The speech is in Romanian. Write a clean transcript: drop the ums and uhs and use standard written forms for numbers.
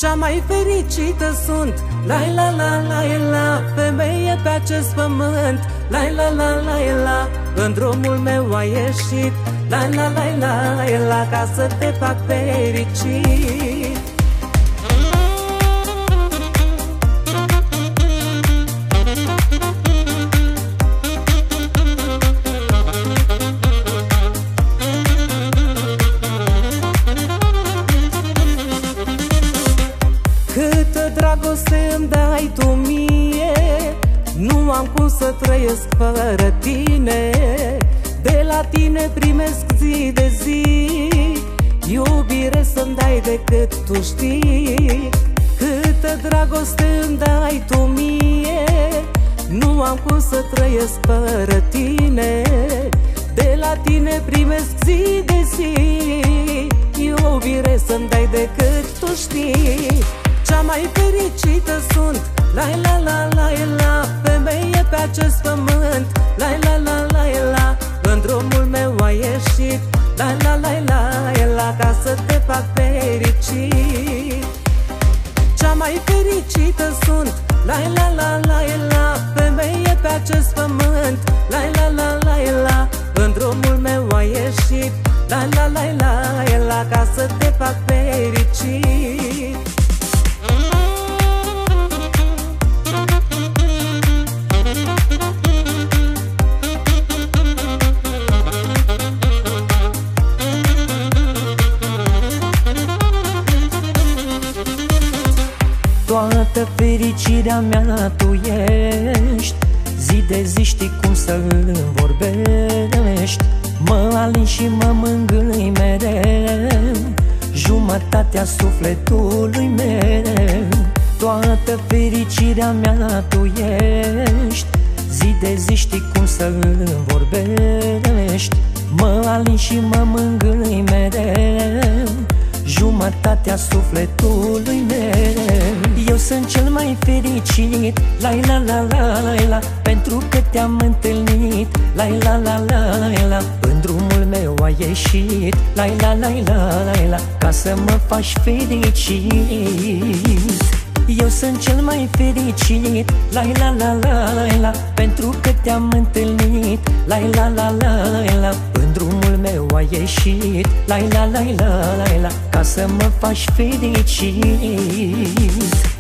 Cea mai fericită sunt, la la la la la, femeie pe acest pământ, la la la la la. În drumul meu ai ieșit, la la la la la, ca să te fac fericit. Câtă dragoste îmi dai tu mie, nu am cum să trăiesc fără tine. De la tine primesc zi de zi iubire să-mi dai decât tu știi. Câtă dragoste îmi dai tu mie, nu am cum să trăiesc fără tine. De la tine primesc zi de zi iubire să-mi dai decât tu știi. Cea mai fericită sunt, la la la la la, femeie pe acest pământ, la la la la la. În drumul meu ai ieșit, la la la la la, ca să te fac fericit. Cea mai fericită sunt, la la la la la, femeie pe acest pământ, la la la la la. În drumul meu ai ieșit, la la la la la, ca să te fac fericit. Toată fericirea mea tu ești, zi de zi știi cum să vorbești. Mă alin și mă mângâi mereu, jumătatea sufletului meu. Toată fericirea mea tu ești, zi de zi știi cum să vorbești. Mă alin și mă mângâi mereu, jumătatea sufletului meu. Eu sunt cel mai fericit, la la la la la, pentru că te-am întâlnit, la la la la la. În drumul meu ai ieșit, la la la la la, ca să mă faci fericit. Eu sunt cel mai fericit, la la la la la, pentru că te-am întâlnit, la la la la la. În drumul meu ai ieșit, la la la la la, ca să mă faci fericit.